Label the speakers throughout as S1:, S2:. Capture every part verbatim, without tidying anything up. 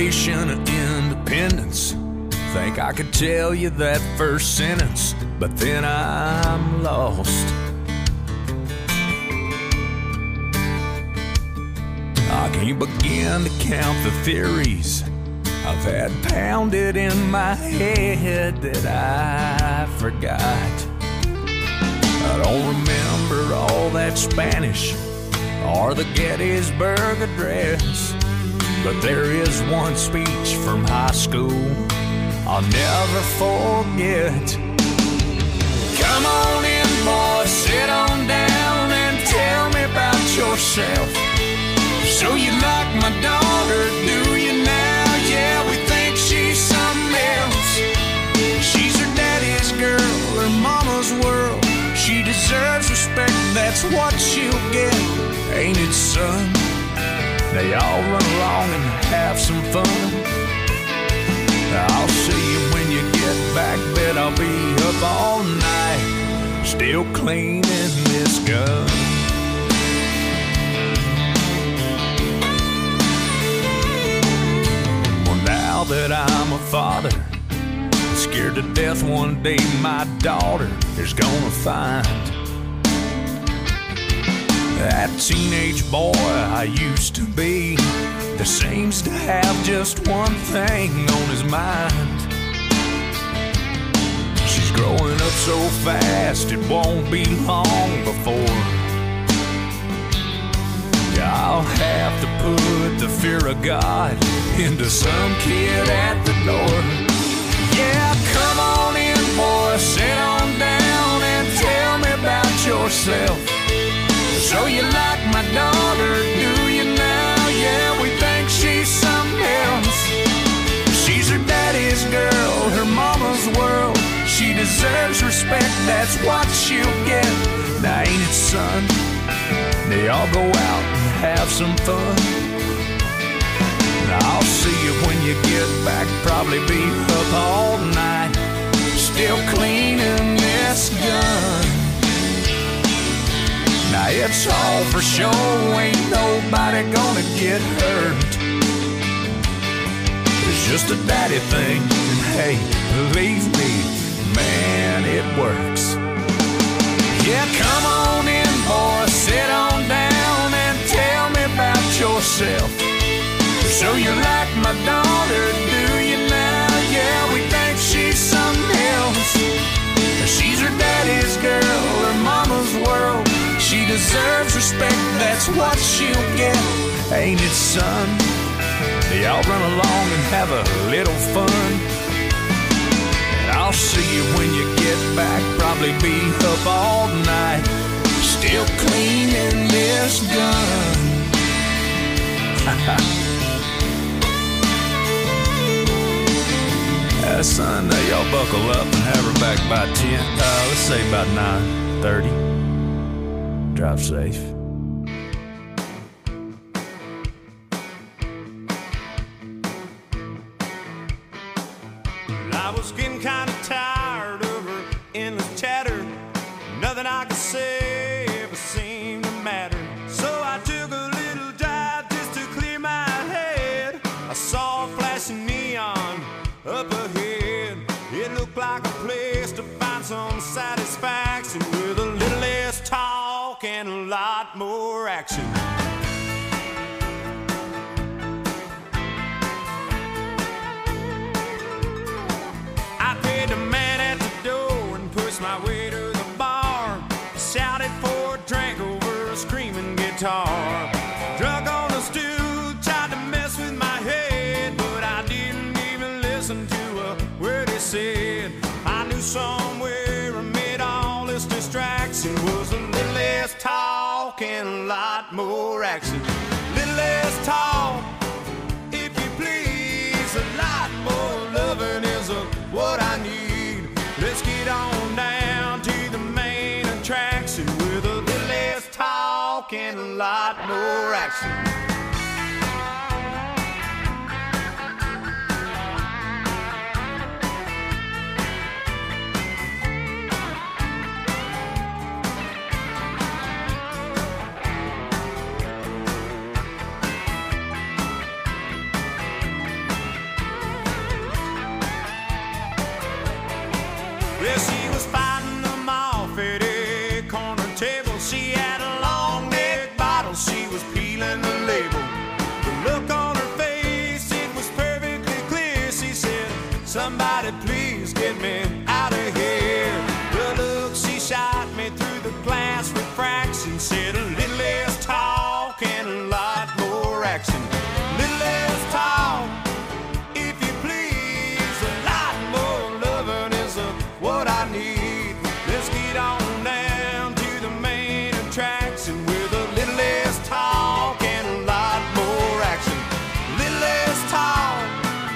S1: Declaration of Independence. Think I could tell you that first sentence, but then I'm lost. I can't begin to count the theories I've had pounded in my head that I forgot. I don't remember all that Spanish or the Gettysburg Address, but there is one speech from high school I'll never forget. Come on in, boy, sit on down and tell me about yourself. So you like my daughter, do you now? Yeah, we think she's something else. She's her daddy's girl, her mama's world. She deserves respect, that's what she'll get. Ain't it, son? They all run along and have some fun. I'll see you when you get back, bet I'll be up all night, still cleaning this gun. Well, now that I'm a father, scared to death one day my daughter is gonna find that teenage boy I used to be that seems to have just one thing on his mind. She's growing up so fast it won't be long before I'll have to put the fear of God into some kid at the door. Yeah, come on in, boy, sit on down and tell me about yourself. So you like my daughter, do you now? Yeah, we think she's something else. She's her daddy's girl, her mama's world. She deserves respect, that's what she'll get. Now ain't it, son? They all go out and have some fun. Now I'll see you when you get back, probably be up all night, still cleaning this gun. Now it's all for show, ain't nobody gonna get hurt. It's just a daddy thing, and hey, believe me, man, it works. Yeah, come on in, boy, sit on down and tell me about yourself. So you like my daughter, do you now? Yeah, we think she's something else. She's her daddy's girl, her mama's world. She deserves respect, that's what she'll get. Ain't it, son? They all run along and have a little fun. And I'll see you when you get back, probably be up all night, still cleaning this gun. uh, son, uh, y'all buckle up and have her back by ten. Uh, let's say about nine thirty. Drive safe.
S2: I was getting kind of tired of her endless chatter. Nothing I could say ever seemed to matter. So I took a little drive just to clear my head. I saw a flashing neon up ahead. It looked like a place to find some satisfaction with a little less talk and a lot more action. I paid the man at the door and pushed my way to the bar. Shouted for a drink over a screaming guitar. Drunk on the stool, tried to mess with my head, but I didn't even listen to a word he said. I knew somewhere amid all this distraction was a little less talk and a lot more action. Little less talk, if you please, a lot more loving is a, what I need. Let's get on down to the main attraction with a little less talk and a lot more action. She was fighting them off at a corner table. She had a long neck bottle, she was peeling the label. The look on her face, it was perfectly clear. She said, somebody please get me out of here. The look she shot me through the glass refraction said, a little less talk and a lot more action. A little less talk, if you please. A lot more loving is uh, what I need. Let's get on down to the main attraction with a little less talk and a lot more action. A little less talk,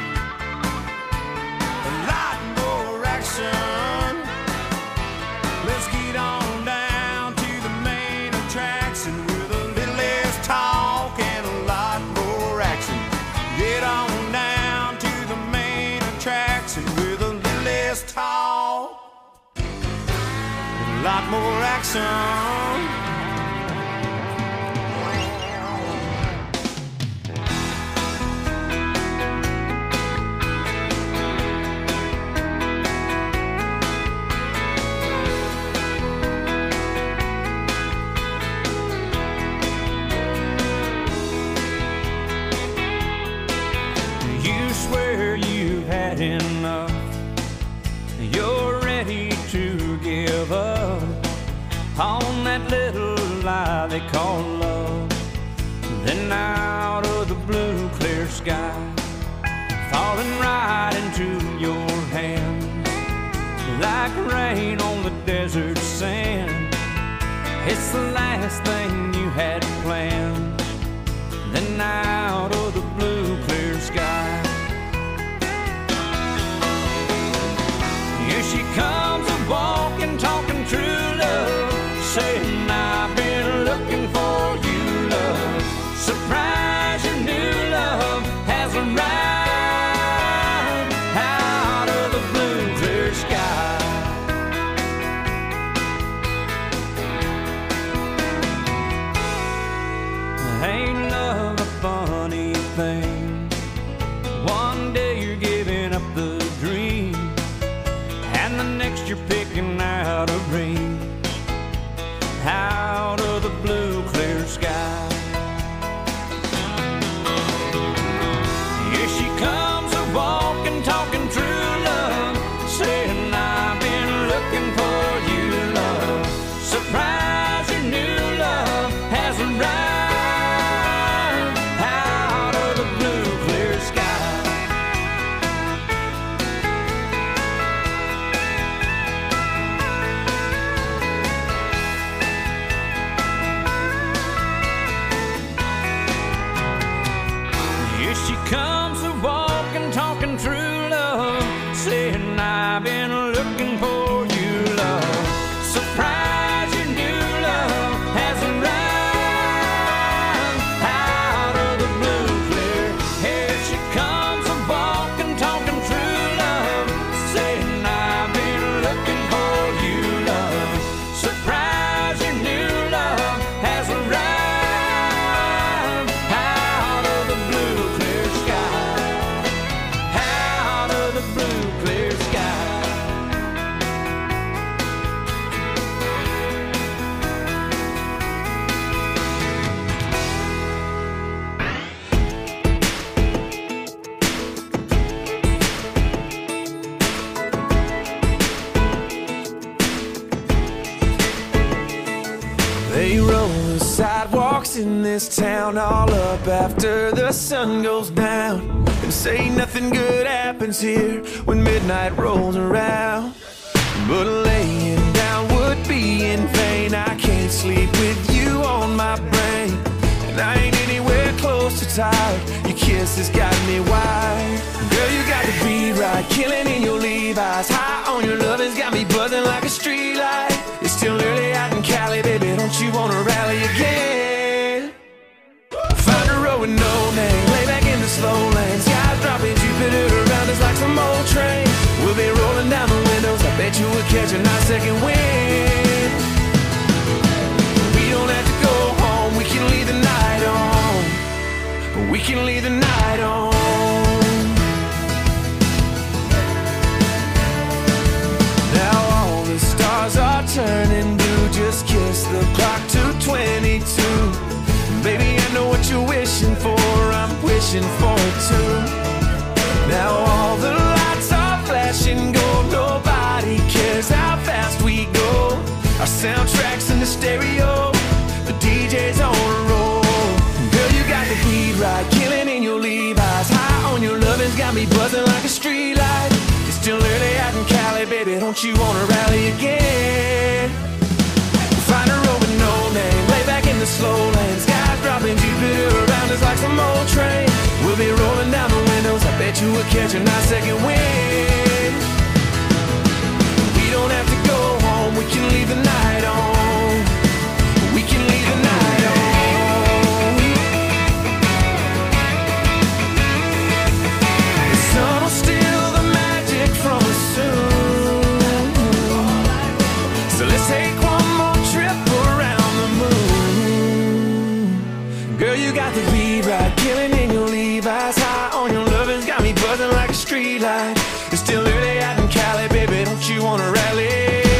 S2: a lot more action. Let's get on down to the main attraction with a little less talk and a lot more action. Get on down to the main attraction with a little less talk, a lot more action. You swear you've had enough, you're ready to give up on that little lie they call love. Then out of the blue clear sky, falling right into your hands, like rain on the desert sand. It's the last thing you had planned. Then out of the blue clear sky, here she comes a walking, talking true love, saying I've been looking for you, love. Surprise, your new love has arrived out of the blue clear sky. Ain't love a funny thing? One day you're giving up the dream, and the next you're picking out a ring out of the blue clear sky. Here she comes a walking, talking true love, saying I've been looking for you, love. Surprise, your new love has arrived out of the blue clear sky. Here she comes a walking, talking true love, saying I've been looking for you, love. Surprise, your new love has arrived out of the blue clear. Here she comes a walking, talking true love, saying I've been looking for you, love. Surprise, your new love has arrived out of the blue clear sky, out of the blue clear sky.
S3: They roll the sidewalks in this town all up after the sun goes down, and say nothing good happens here when midnight rolls around. But laying down would be in vain. I can't sleep with you on my brain, and I ain't anywhere close to tired. Your kiss has got me wired. Girl, you got the beat right, killing in your Levi's. High on your love has got me buzzing like a streetlight. It's still early out in Cali, baby, don't you wanna rally again? Find a road with no name, lay back in the slow lane. Skies dropping, Jupiter around us like some old train. We'll be rolling down the windows, I bet you would catch a nice second wind. We don't have to go home, we can leave the night on. We can leave the night on. Now Our soundtracks in the stereo, the D J's on a roll. Girl, you got the beat right, killing in your Levi's. High on your lovin's got me buzzing like a street light. It's still early out in Cali, baby, don't you wanna rally again? Find a road with no name, lay back in the slow lane. Skies dropping, Jupiter around us like some old train. We'll be rolling down the windows, I bet you we'll catch a nice second wind. We don't have to go home, we can leave the night on. We can leave the night on. The sun will steal the magic from us soon. So let's take one more trip around the moon. Girl, you got the beat right, killing in your Levi's. High on your lovin's got me buzzing like a street light. It's still early out in Cali, baby, don't you wanna rally?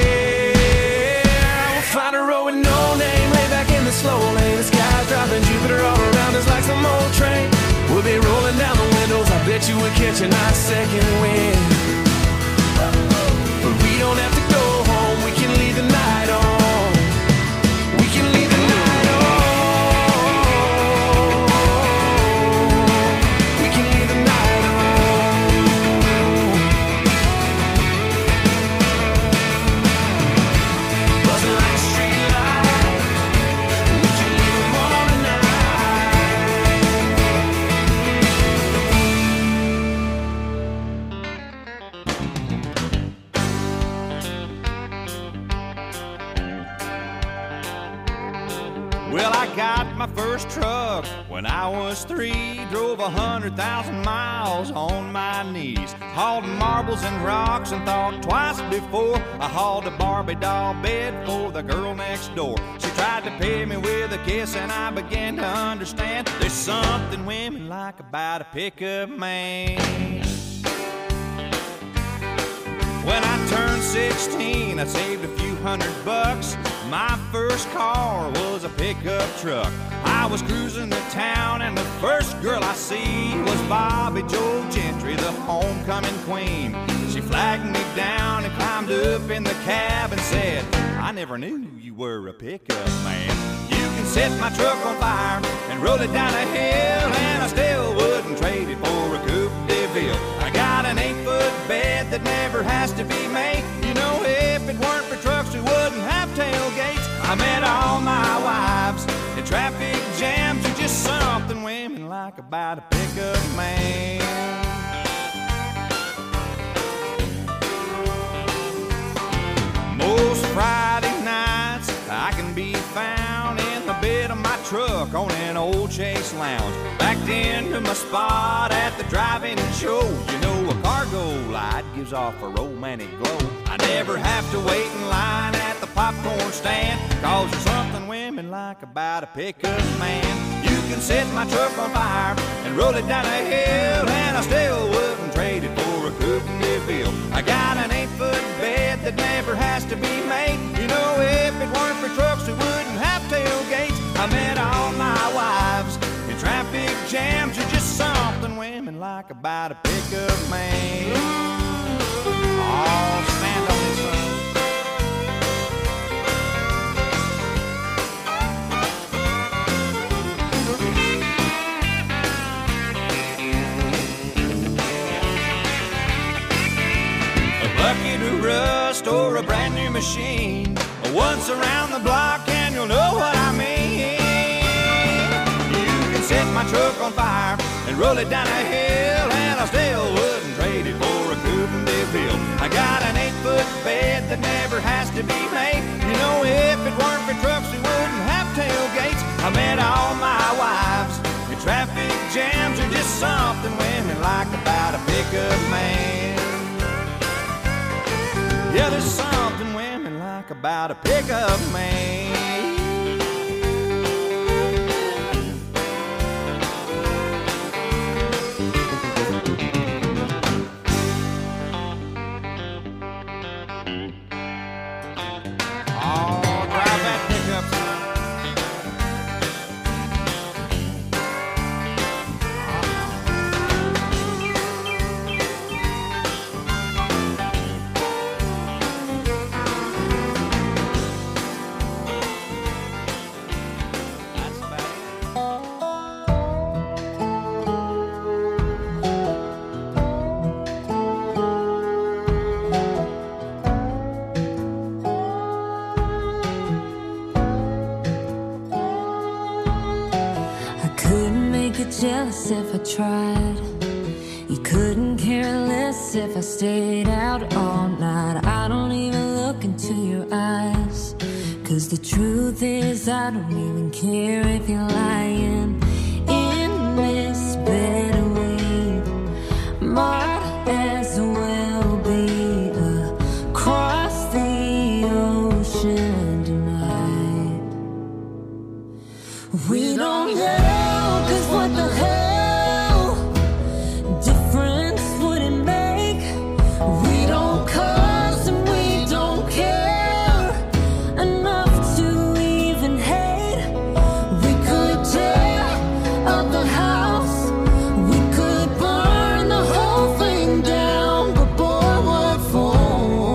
S3: We'll find a road with no name, lay back in the slow lane. The sky's dropping, Jupiter all around us like some old train. We'll be rolling down the windows, I bet you we'll catch a nice second wind. But we don't have to go home, we can leave the night on. We can leave the night on. We can leave the night on. Buzzing like a street light. We can leave the morning night.
S2: Well, I got my first truck when I was three. Drove a hundred thousand miles on my knees. Hauled marbles and rocks and thought twice before I hauled a Barbie doll bed for the girl next door. She tried to pay me with a kiss and I began to understand there's something women like about a pickup man. When I turned sixteen, I saved a few hundred bucks. My first car was a pickup truck. I was cruising the town and the first girl I see was Bobby Joe Gentry, the homecoming queen. She flagged me down and climbed up in the cab and said, I never knew you were a pickup man. You can set my truck on fire and roll it down a hill, and I still wouldn't trade it for a Coupe de Ville. I got an eight-foot bed that never has to be made. You know, if it weren't for trucks, we wouldn't have tailgates. I met all my wives in traffic jams. There's just something women like about a pickup man. Most Friday nights I can be found in the bed of my truck on an old Chase Lounge, backed into my spot at the drive-in show. You know, a cargo light gives off a romantic glow. I never have to wait in line at the popcorn stand, cause there's something women like about a pickup man. You can set my truck on fire and roll it down a hill, and I still wouldn't trade it for a Coupe de Ville. I got an eight-foot bed that never has to be made. You know, if it weren't for trucks, we wouldn't have tailgates. I met all my wives in traffic jams. There's just something women like about a pickup man. Oh, stand on this one. A bucket of rust or a brand new machine, once around the block and you'll know what I mean. You can set my truck on fire and roll it down a hill, and I still wouldn't trade it for a Coupe de Ville. I got an eight-foot bed that never has to be made. You know, if it weren't for trucks, we wouldn't have tailgates. I met all my wives in traffic jams. There's just something women like about a pickup man. Yeah, there's something women like about a pickup man. Oh, drive that pickup, son.
S4: jealous if I tried. You couldn't care less if I stayed out all night. I don't even look into your eyes, 'cause the truth is I don't even care if you're lying. In this bed we might as well be across the ocean tonight. We don't know, 'cause what the hell difference would it make? We don't cuss and we don't care enough to even hate. We could tear up the house, we could burn the whole thing down, but boy, what for?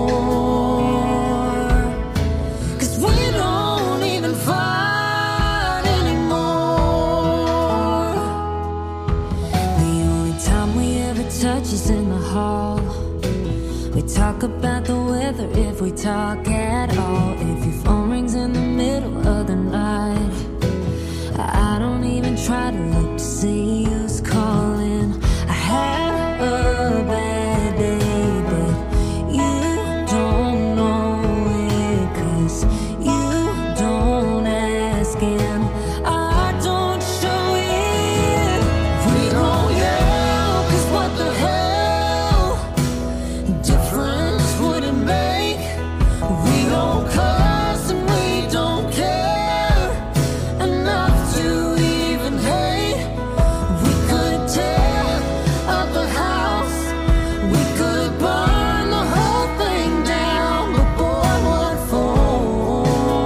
S4: 'Cause we don't even fight anymore. The only time we ever touch is in the hall. We talk about the weather if we talk at all. If your phone rings in the middle of the night, I don't even try to look to see who's calling. I had a bad day, but you don't know it, 'cause you don't ask and I don't show it. We don't yell, 'cause what the hell difference would it make? We don't cuss and we don't care enough to even hate. We could tear up the house, we could burn the whole thing down, but boy, what for?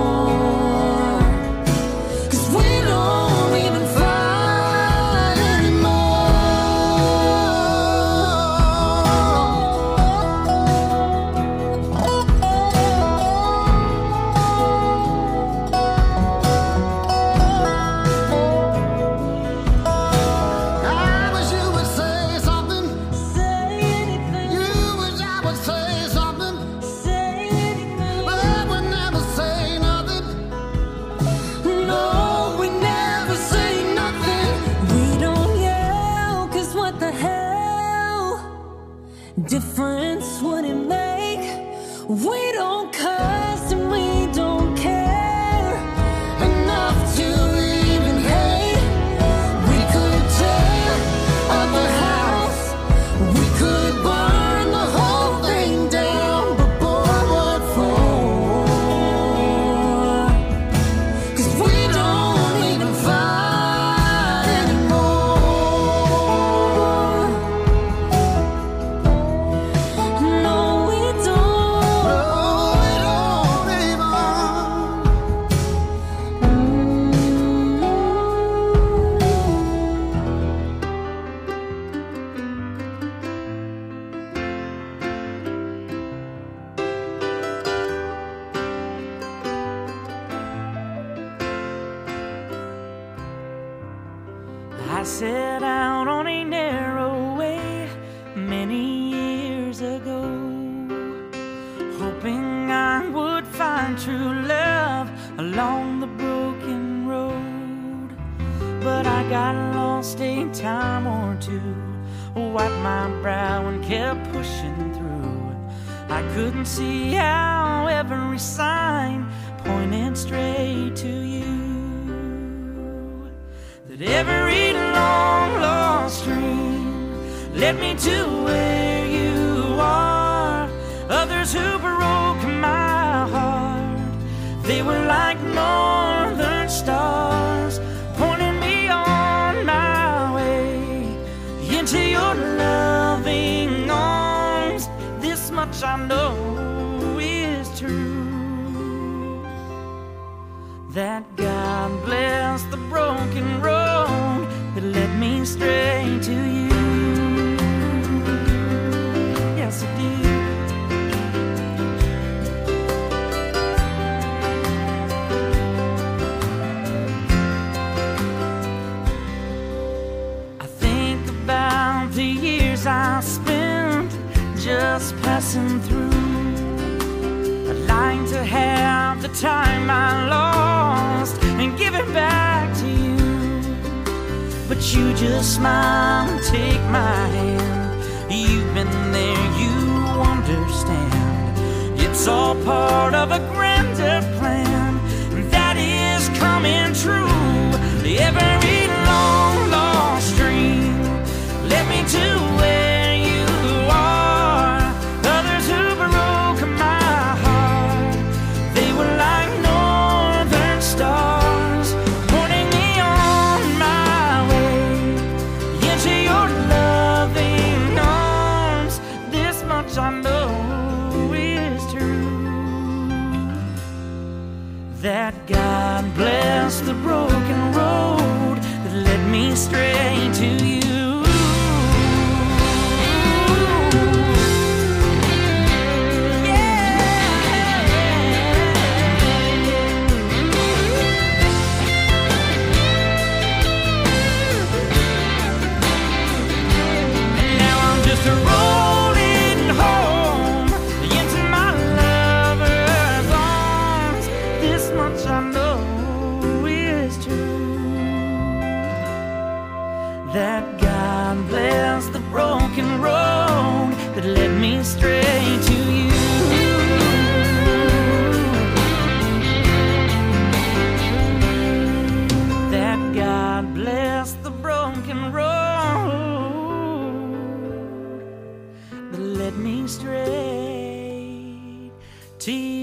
S4: 'Cause we don't even fight I wish you would say something. Say anything. You wish I would say something. Say anything. But I would never say nothing. No, we never say nothing. We don't yell, 'cause what the hell difference would it make? We don't cuss and we don't care enough to even hate. We could tear up the house, we could burn the whole thing down, but boy, what for? 'Cause we don't even fight anymore. No, we don't. No, we don't even.
S5: I set out on a narrow way many years ago, hoping I would find true love along the broken road. But I got lost a time or two, wiped my brow and kept pushing through. I couldn't see how every sign pointed straight to you. That every long lost dream led me to where you are. Others who broke my heart, they were like northern stars, pointing me on my way into your loving arms. This much I know is true, that God bless the broken road that led me straight to you. Yes, it did. I think about the years I spent just passing through. I'd like to have the time I lost and give it back to you. But but you just smile and take my hand. You've been there, you understand. It's all part of a grander plan that is coming true. Every long lost dream led me to where you are. Others who broke my heart, they were like northern stars, pointing me on my way into your loving arms. This much I know is true, that God bless the broken road that led me straight to you. That God bless the broken road that led me straight to you. That God bless the broken road that led me straight to you.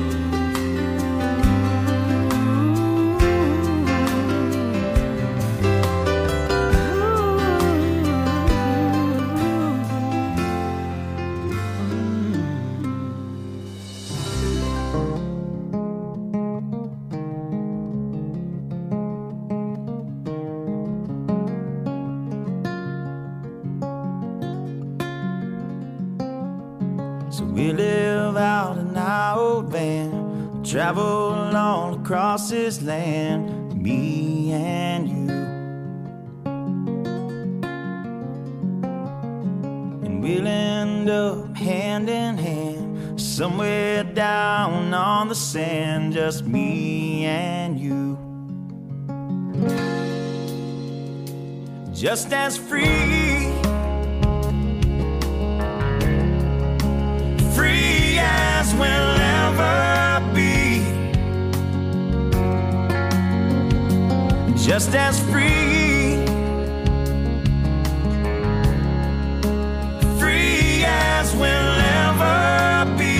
S3: So we live out in our old van, travel all across this land, me and you. And we'll end up hand in hand, somewhere down on the sand, just me and you. Just as free, free as we'll ever be, just as free, free as we'll ever be.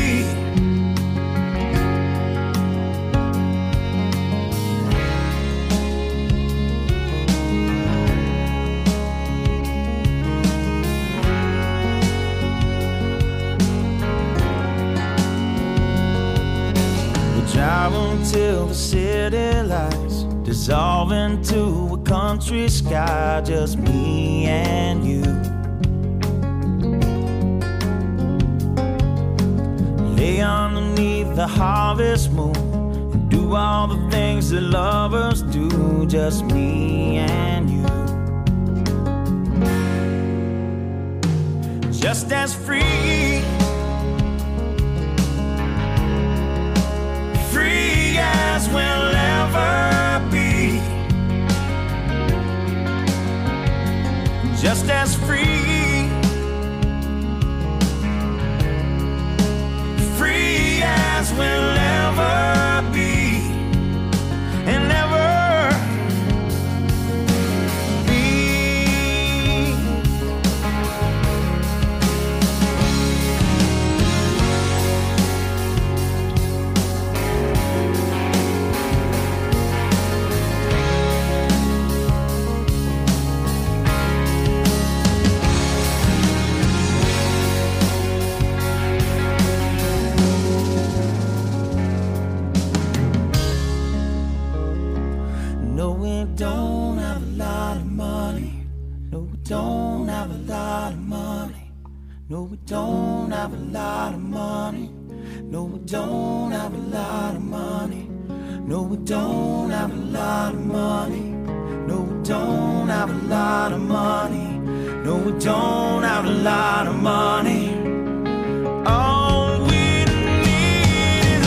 S3: Drive until the city lights dissolve into a country sky, just me and you. Lay underneath the harvest moon and do all the things that lovers do, just me and you. Just as free, free as we'll ever be, just as free, free as we'll ever be, and ever be. Don't have a lot of money. No, we don't have a lot of money. No, we don't have a lot of money. No, we don't have a lot of money. No, we don't have a lot of money. No, we don't have a lot of money. No, we don't have a lot of money. All we need is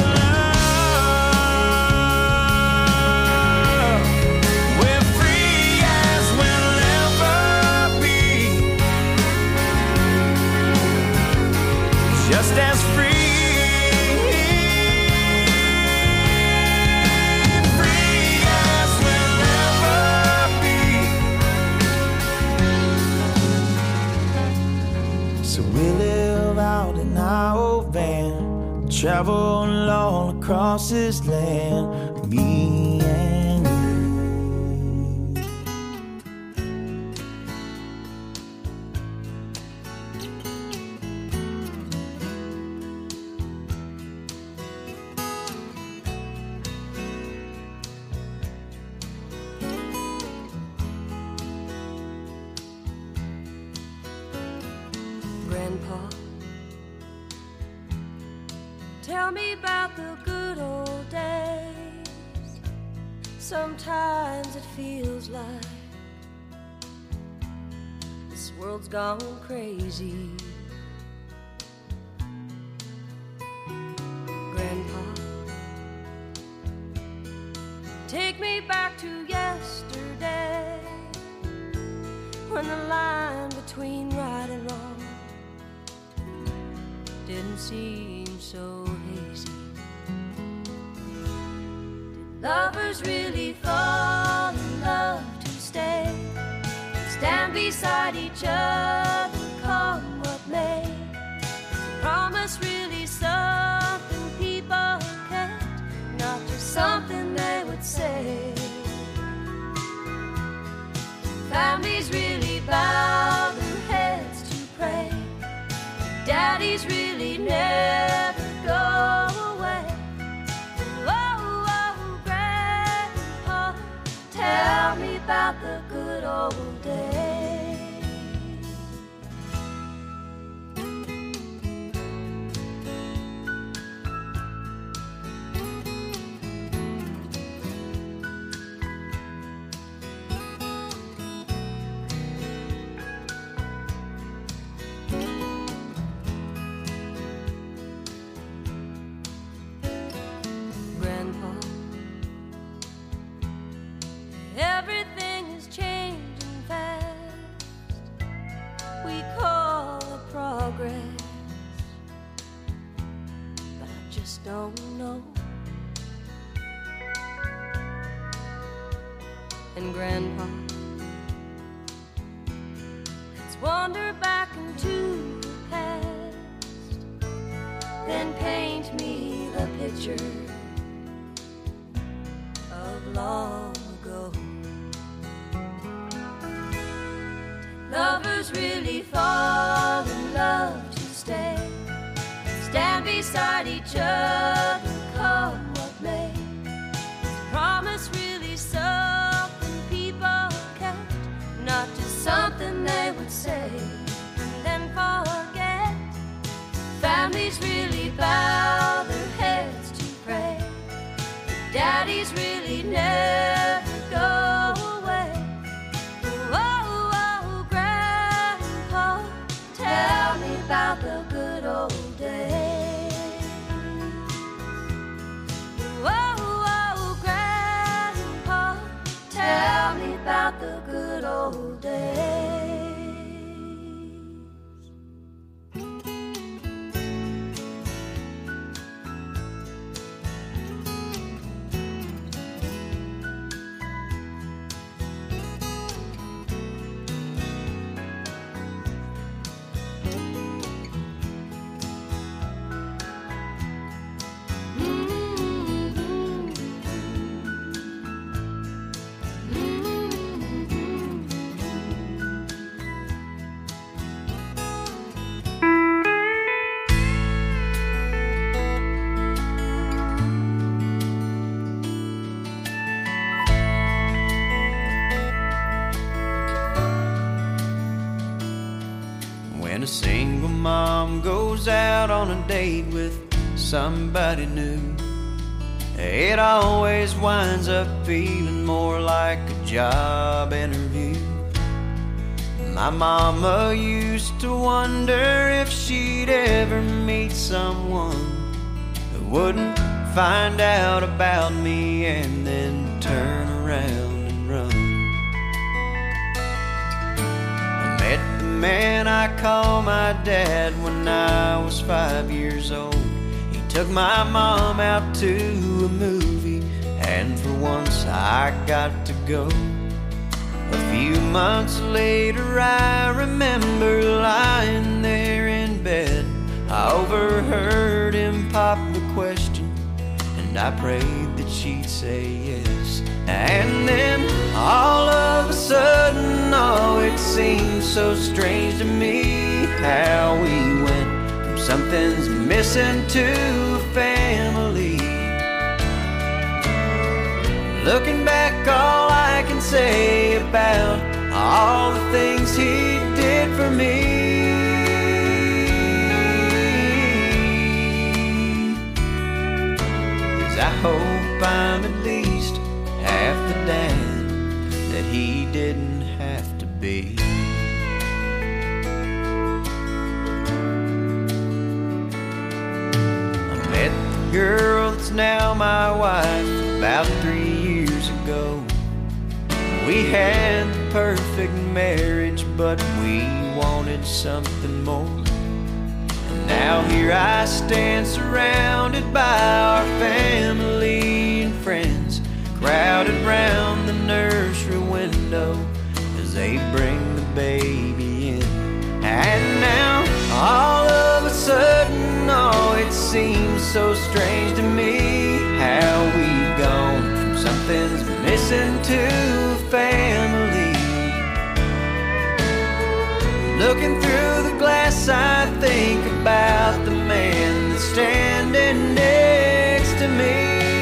S3: love. We're free as we'll travel all across this land, me and you.
S6: Grandpa, tell me about the good old days. Sometimes it feels like this world's gone crazy. Grandpa, take me back to yesterday, when the line between right and wrong didn't seem so hazy. Did lovers really fall in love to stay, stand beside each other, come what may? Is a promise really something people can't, not just something they would say? Families really bow their heads to pray, daddies really never go away. Oh, oh, Grandpa, tell me about the good old days. Everything is changing fast. We call it progress, but I just don't know. And Grandpa, let's wander back into the past, then paint me the picture of long ago. Lovers really fall in love to stay, stand beside each other, come what may? Is a promise really something people kept, not just something they would say and then forget? Families really bow their heads to pray, daddies really never go away. Oh, oh, Grandpa, tell me about the good old days. Oh, oh, Grandpa, tell me about the good old days.
S3: When a single mom goes out on a date with somebody new, it always winds up feeling more like a job interview. My mama used to wonder if she'd ever meet someone who wouldn't find out about me and then turn around and run. I met the man I call my dad when I was five years old. He took my mom out to a movie, and for once I got to go. A few months later I remember lying there in bed I overheard him pop the question, and I prayed that she'd say yes. And then all of a sudden, oh, it seemed so strange to me how we went from something's missing to a family. Looking back, all I can say about all the things he did for me is I hope I'm at least half the dad that he didn't have to be. I met the girl that's now my wife about three years ago. We had the perfect marriage, but we wanted something more. And now here I stand surrounded by our family and friends, crowded round the nursery window as they bring the baby in. And now all of a sudden, oh, it seems so strange to me how we've gone from something's missing to a family. Looking through the glass, I think about the man that's standing next to me.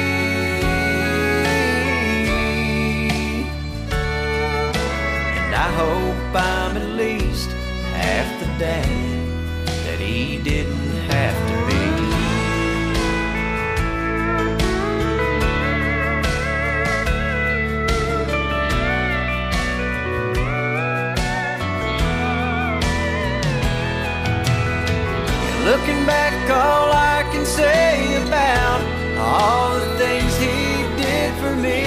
S3: And I hope I'm at least half the dad that he didn't have to be. Looking back, all I can say about all the things he did for me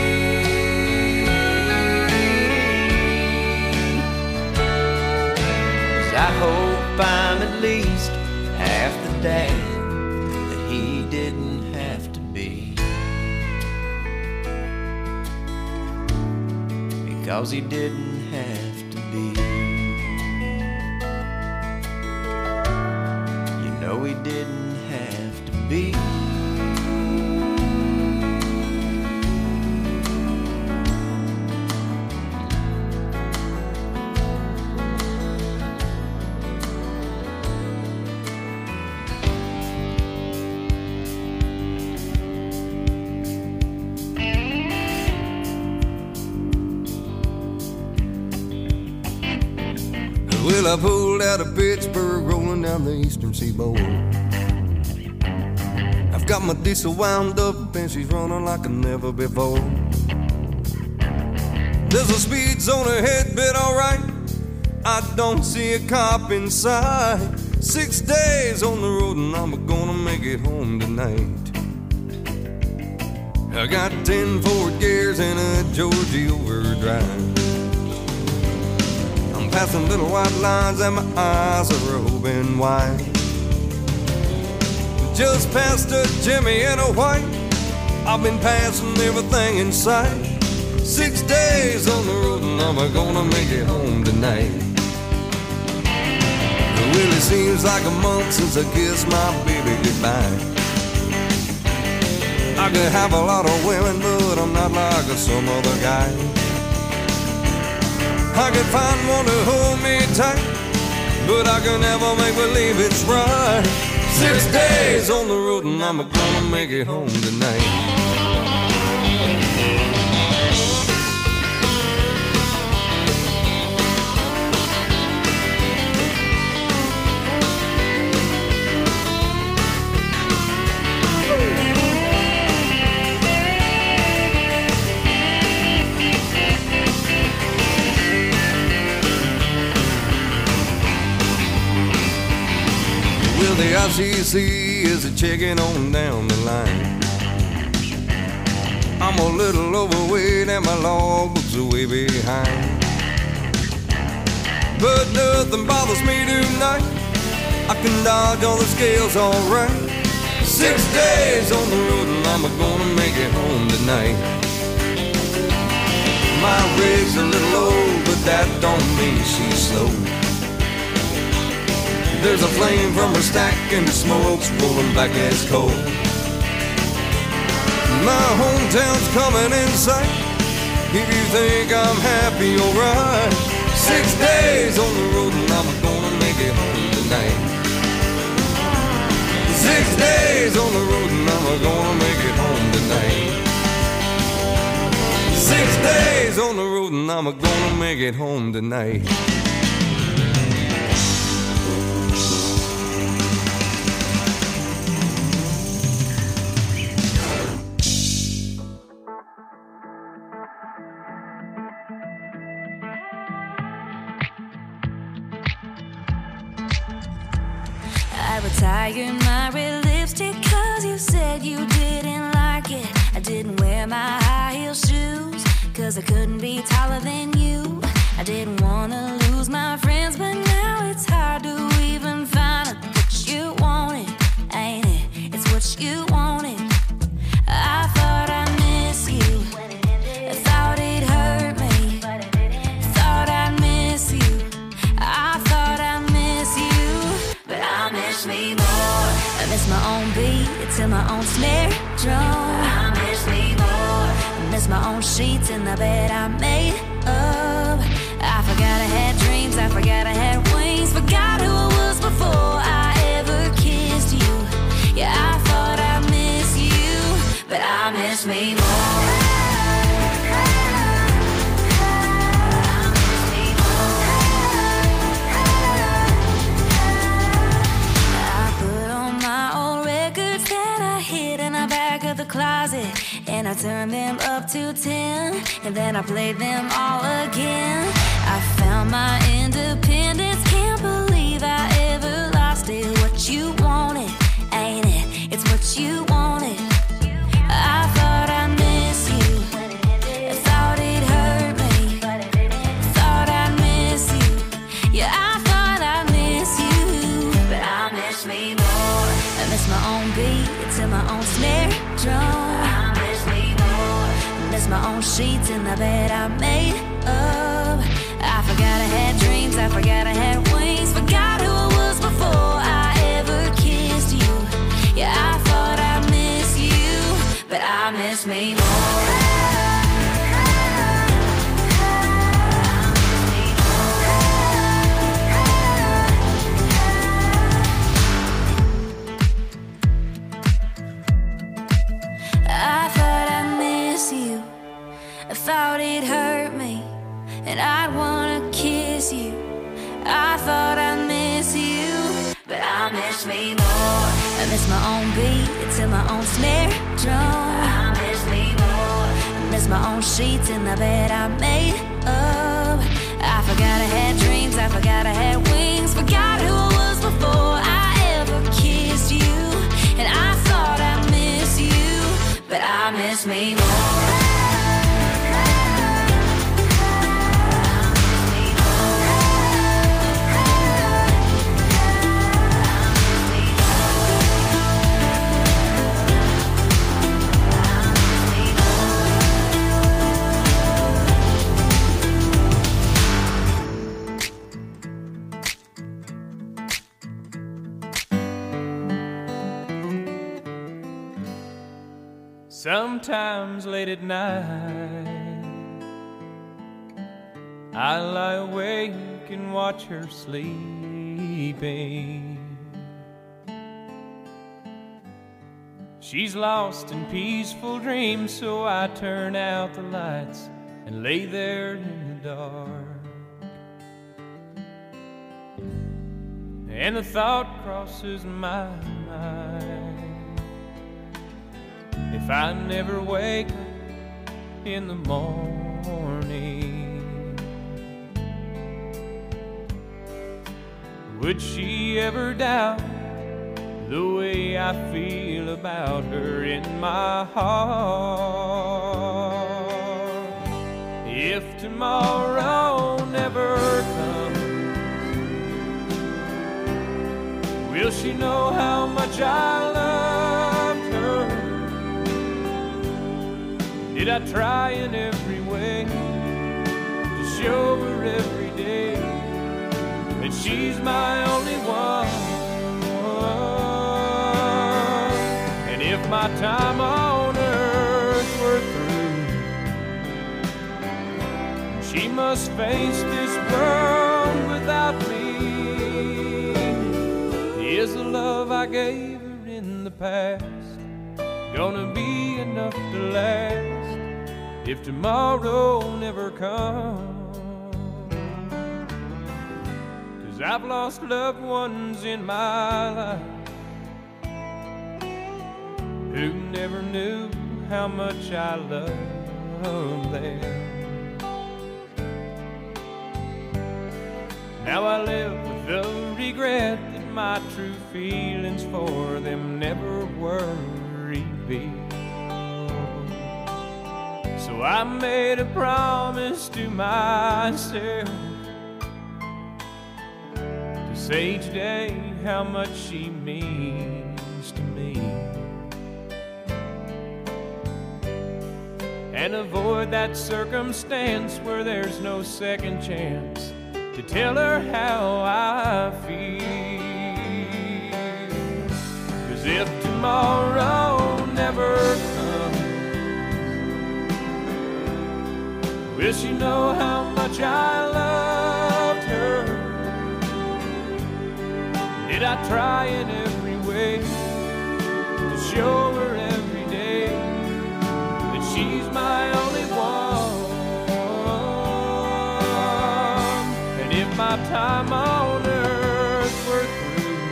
S3: is I hope I'm at least half the dad that he didn't have to be, because he didn't have to be. No, he didn't have to be.
S7: Well, I pulled out of Pittsburgh, rolling down the eastern seaboard. I've got my diesel wound up and she's running like never before. There's a speed zone ahead, but alright, I don't see a cop in sight. Six days on the road and I'm gonna make it home tonight. I got ten Ford gears and a Georgie overdrive. Passing little white lines and my eyes are open wide. Just past a Jimmy and a white, I've been passing everything in sight. Six days on the road and I'm gonna make it home tonight. Well, it seems like a month since I kissed my baby goodbye. I could have a lot of women, but I'm not like some other guy. I could find one to hold me tight, but I can never make believe it's right. Six days on the road and I'm gonna make it home tonight. The I C C is a checking on down the line. I'm a little overweight and my logbook's way behind, but nothing bothers me tonight. I can dodge all the scales alright. Six days on the road and I'm gonna make it home tonight. My rig's a little old, but that don't mean she's slow. There's a flame from her stack and the smoke's rolling black as coal. My hometown's coming in sight. If you think I'm happy, alright. Six days on the road and I'm gonna make it home tonight. Six days on the road and I'm gonna make it home tonight. Six days on the road and I'm gonna make it home tonight.
S4: I retired my red lipstick cause you said you didn't like it. I didn't wear my high heel shoes cause I couldn't be taller than you. I didn't wanna lose my friends, but now it's hard to even find out what you wanted, ain't it? It's what you wanted. I thought I miss you, I thought it hurt me, thought I'd miss you, I thought I miss you, but I miss me more. I miss my own beat to my own snare drum. I miss me more. I miss my own sheets in the bed I made up. I forgot I had dreams, I forgot I had wings, forgot who I was before I ever kissed you. Yeah, I thought I miss you, but I miss me more. Closet, and I turned them up to ten, and then I played them all again. I found my independence, can't believe I ever lost it. What you wanted, ain't it? It's what you wanted. I thought I miss you, I thought it hurt me, thought I'd miss you. Yeah, I thought I miss you, but I miss me more. I miss my own beat to my own snare drum. I miss me more. I miss my own sheets in the bed I made up. I forgot I had dreams, I forgot I had wings, forgot who I was before I ever kissed you. Yeah, I thought I miss you, but I miss me more. I thought it hurt me, and I'd wanna kiss you. I thought I'd miss you, but I miss me more. I miss my own beat to my own snare drum. I miss me more. I miss my own sheets in the bed I made up. I forgot I had dreams, I forgot I had wings, forgot who I was before I ever kissed you. And I thought I'd miss you, but I miss me more.
S3: Sometimes late at night I lie awake and watch her sleeping. She's lost in peaceful dreams, so I turn out the lights and lay there in the dark. And the thought crosses my mind, if I never wake up in the morning, would she ever doubt the way I feel about her in my heart? If tomorrow never comes, will she know how much I loved her? Did I try in every way to show her every day that she's my only one. And if my time on earth were through, she must face this world without me. Is the love I gave her in the past gonna be enough to last if tomorrow never comes? 'Cause I've lost loved ones in my life who never knew how much I loved them. Now I live with the regret that my true feelings for them never were revealed. So I made a promise to myself to say each day how much she means to me, and avoid that circumstance where there's no second chance to tell her how I feel. 'Cause if tomorrow never comes, will she know how much I loved her? Did I try in every way to show her every day that she's my only one? If my time on earth were through,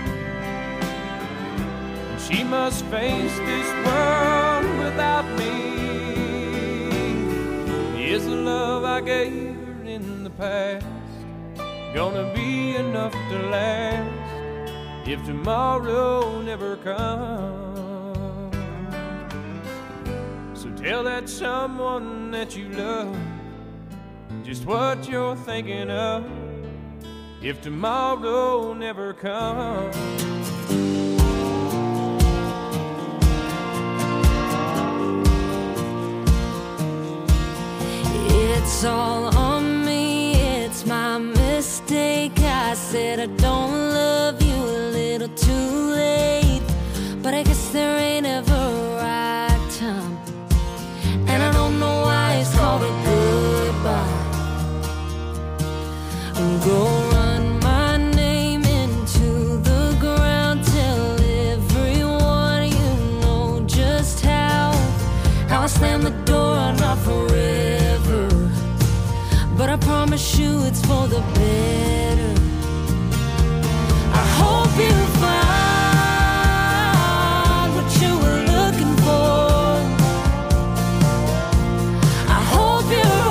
S3: she must face this world without me. Is the love I gave her in the past gonna be enough to last if tomorrow never comes? So tell that someone that you love just what you're thinking of if tomorrow never comes.
S4: It's all on me, it's my mistake. I said I don't love you a little too late, but I guess there ain't ever a right time, and I don't know why it's called a goodbye. Go run my name into the ground, tell everyone you know just how how I slam the door, not forever, but I promise you it's for the better. I hope you find what you were looking for. I hope you're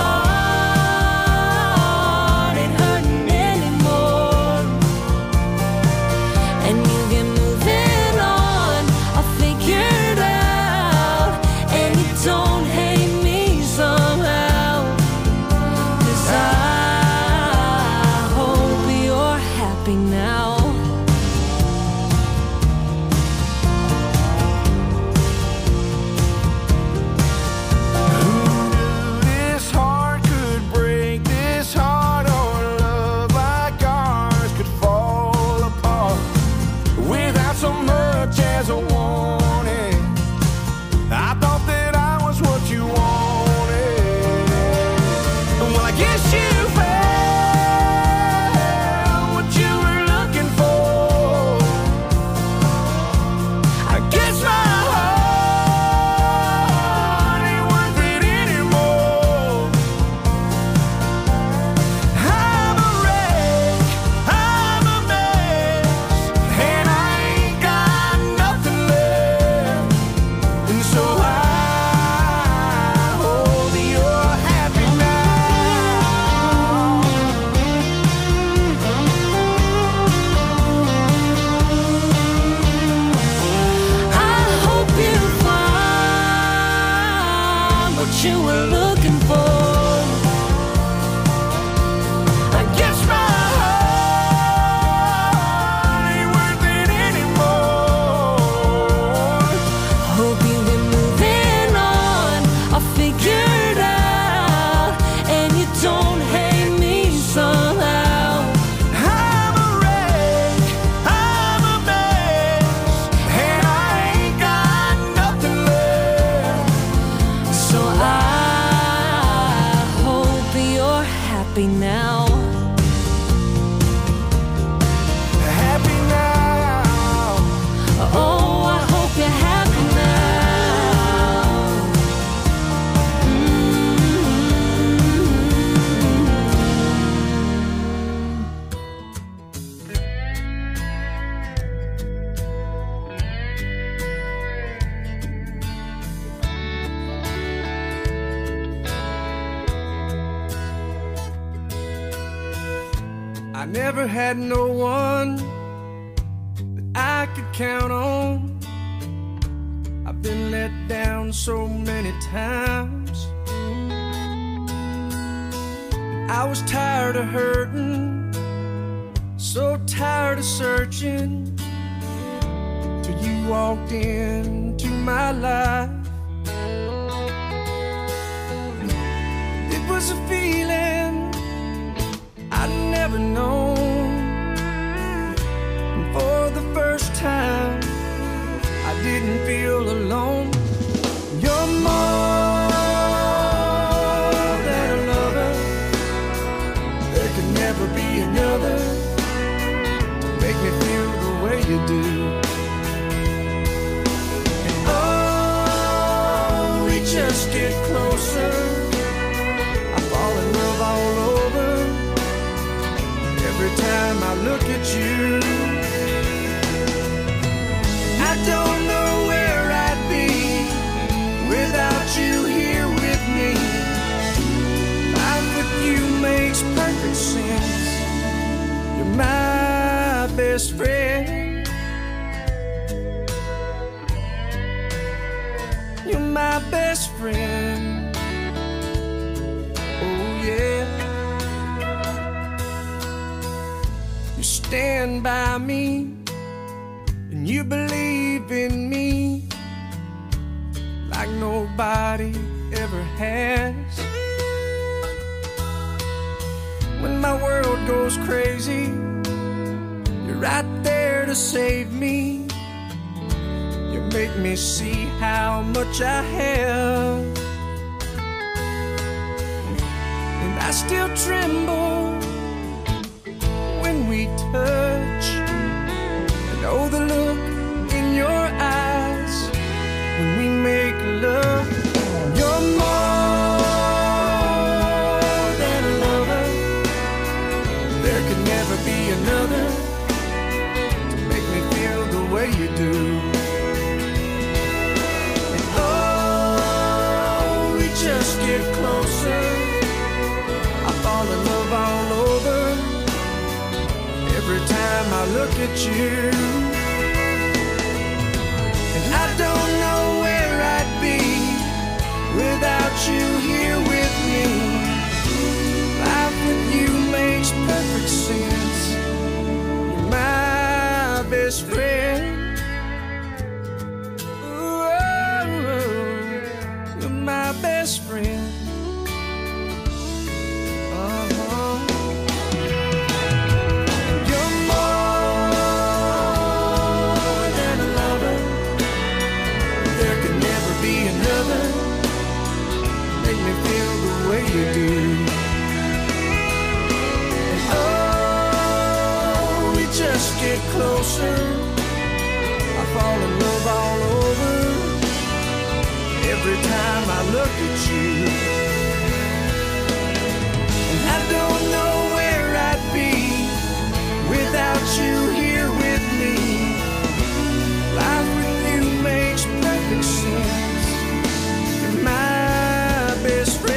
S8: Don't hate me somehow.
S3: never had no one that I could count on. I've been let down so many times. I was tired of hurting, so tired of searching, till you walked into my life. It was a feeling I'd never known. And for the first time, I didn't feel alone. You're more than a lover. There could never be another to make me feel the way you do. And oh, we just get closer. I fall in love all over. Every time I look at you, I don't know where I'd be without you here with me. Life with you makes perfect sense. You're my best friend. You're my best friend. Oh yeah. You stand by me and you believe in me like nobody ever has. When my world goes crazy, you're right there to save me. You make me see how much I have, and I still tremble when we touch. Oh, the look in your eyes when we make love. You're more than a lover. There could never be another to make me feel the way you do. And oh, we just get closer. I fall in love all over. Every time I look at you, and I don't know where I'd be without you here with me. Life with you makes perfect sense. You're my best friend. Ooh, you're my best friend. You do. And oh, we just get closer. I fall in love all over. Every time I look at you, and I don't know where I'd be without you here with me. Life with you makes perfect sense. You're my best friend.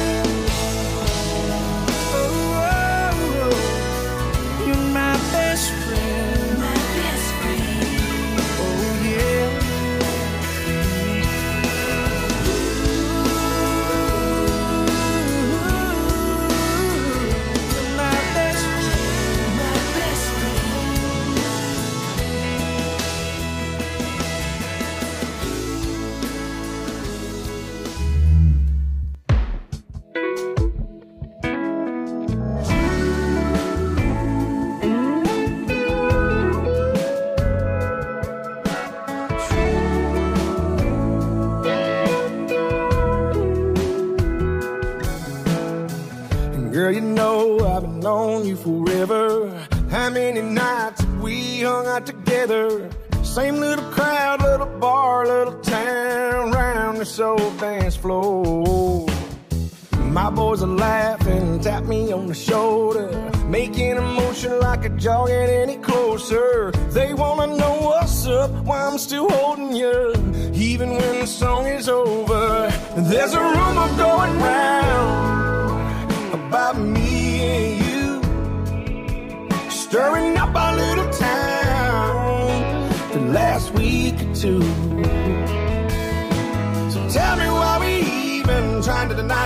S3: Girl, you know I've been on you forever. How many nights have we hung out together? Same little crowd, little bar, little town, round this old dance floor. My boys are laughing, tap me on the shoulder, making a motion like a jog ain't any closer. They wanna know what's up, why I'm still holding you, even when the song is over. There's a rumor going round about me and you.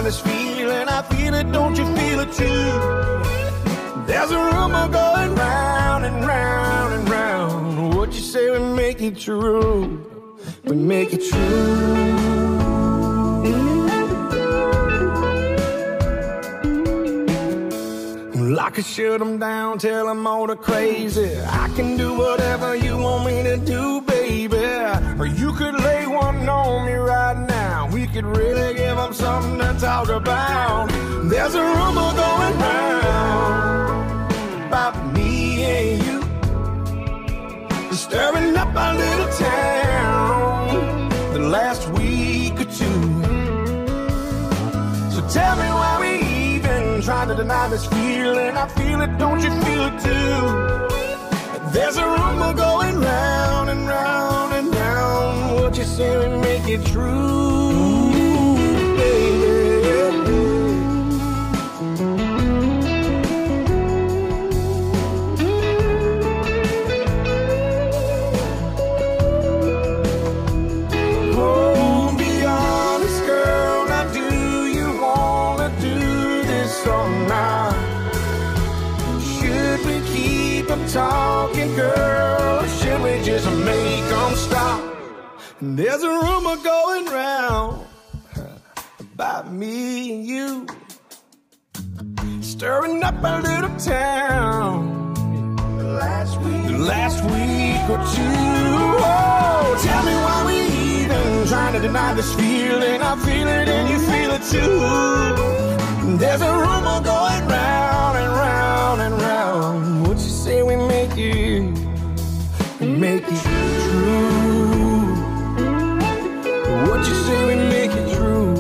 S3: deny this feeling. I feel it, don't you feel it too? There's a rumor going round and round and round. What you say we make it true? We make it true. I could shut them down, tell them all the crazy. I can do whatever you want me to do, baby. Or you could lay one on me right now. We could really give them something to talk about. There's a rumor going round about me and you, stirring up our little town the last week or two. So tell me why we trying to deny this feeling. I feel it, don't you feel it too? There's a rumor going round and round and round. What you say we make it true, baby. Oh, be honest, girl. Now do you wanna do this or not? Should we keep them talking, girl, or should we just make them stop? And there's a rumor going round about me and you, stirring up a little town the last week, the last week or two. Oh, tell me why we even trying to deny this feeling. I feel it and you feel it too. There's a rumor going round and round and round. What you say we make it, make it true? What you say we make it true?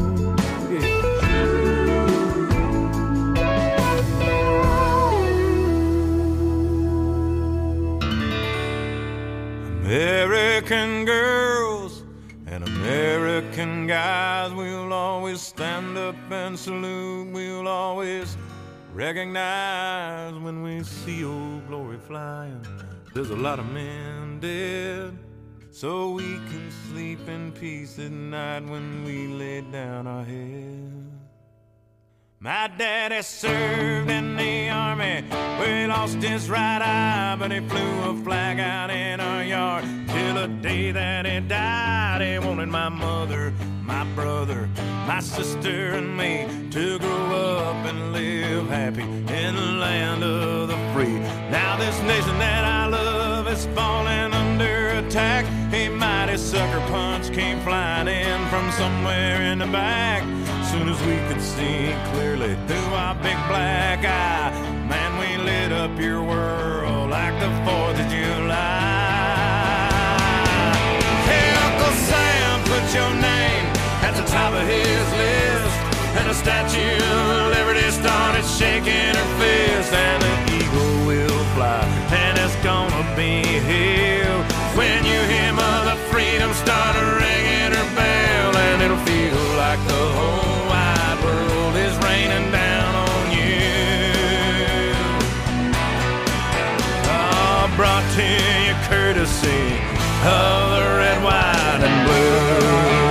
S7: American girls and American guys, we'll always stand up and salute. We'll always recognize when we see old glory flying. There's a lot of men dead, so we can sleep in peace at night when we lay down our head. My daddy served in the army, where he lost his right eye, but he flew a flag out in our yard till the day that he died. He wanted my mother, my brother, my sister and me to grow up and live happy in the land of the free. Now this nation that I love is falling under attack. A mighty sucker punch came flying in from somewhere in the back. Soon as we could see clearly through our big black eye, man, we lit up your world like the fourth of July. Hey, Uncle Sam, put your name at the top of his list, and the Statue of Liberty started shaking her fist, and the eagle will fly, and it's gonna be hell when you hear Mother Freedom start ringing her bell, and it'll feel like the whole wide world is raining down on you. Oh, brought to you courtesy of the red, white, and blue.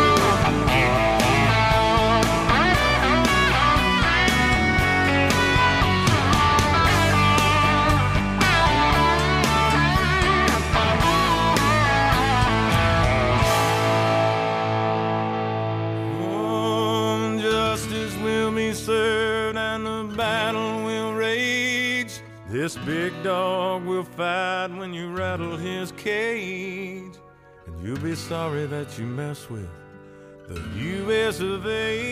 S7: Served and the battle will rage. This big dog will fight when you rattle his cage, and you'll be sorry that you mess with the U S of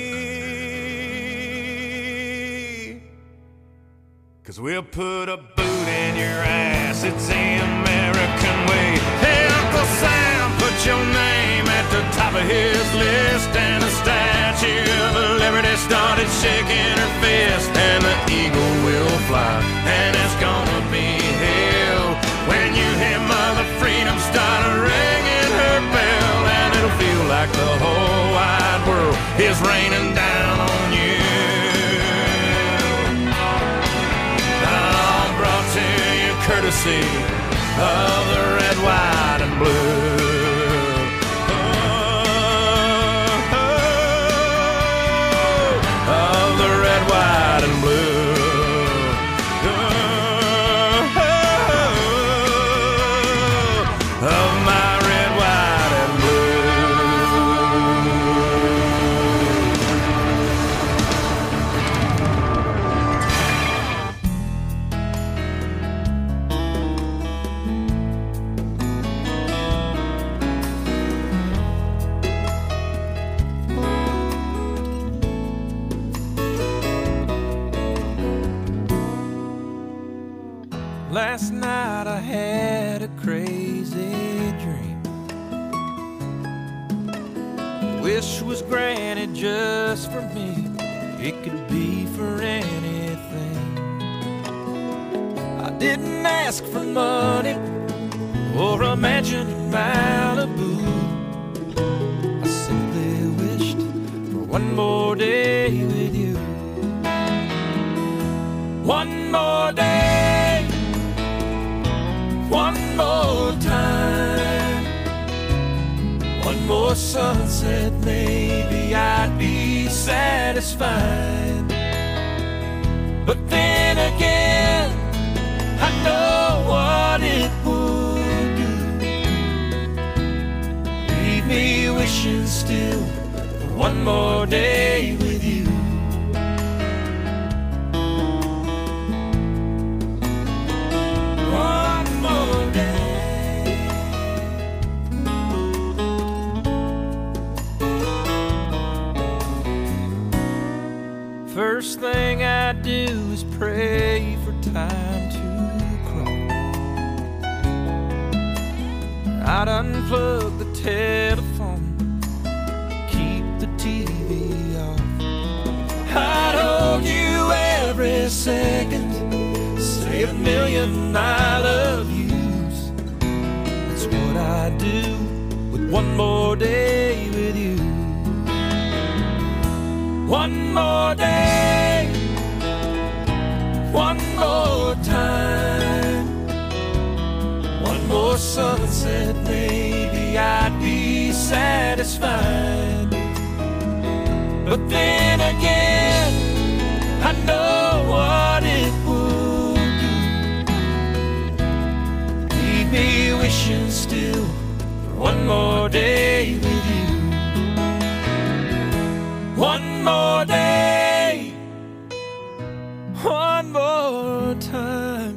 S7: A. Cause we'll put a boot in your ass, it's the American way. Hey, Uncle Sam, put your name at the top of his list, and the Statue of Liberty started shaking her fist, and the eagle will fly, and it's gonna be hell when you hear Mother Freedom start ringing her bell, and it'll feel like the whole wide world is raining down on you. All brought to you courtesy of the red, white, and blue. Oh, oh,
S3: Last night I had a crazy dream. Wish was granted just for me. It could be for anything. I didn't ask for money or a mansion in Malibu. I simply wished for one more day with you. One more day, one more time, one more sunset, maybe I'd be satisfied. But then again, I know what it would do. Leave me wishing still for one more day with you. First thing I do is pray for time to crawl. I'd unplug the telephone, keep the T V off. I'd hold you every second, say a million I love yous. That's what I do with one more day with you. One more day, one more time, one more sunset, maybe I'd be satisfied. But then again, I know what it would do. Leave me wishing still for one more day with you. One more day, one more time,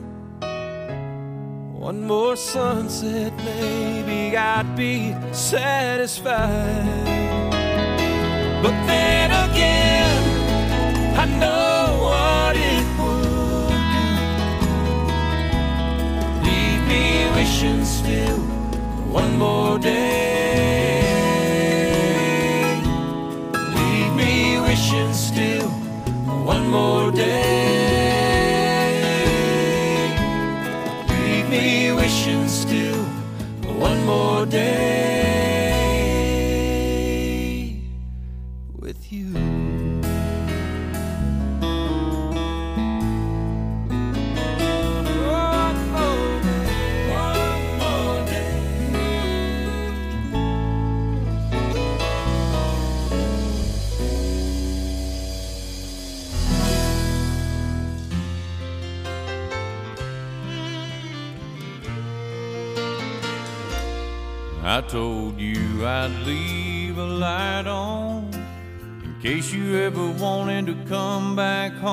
S3: one more sunset, maybe I'd be satisfied. But then again, I know what it would do. Leave me wishing still for one more day. Wishing still one more day. Leave me wishing still one more day with you. One more day, one more day.
S7: I told you I'd leave a light on in case you ever wanted to come back home.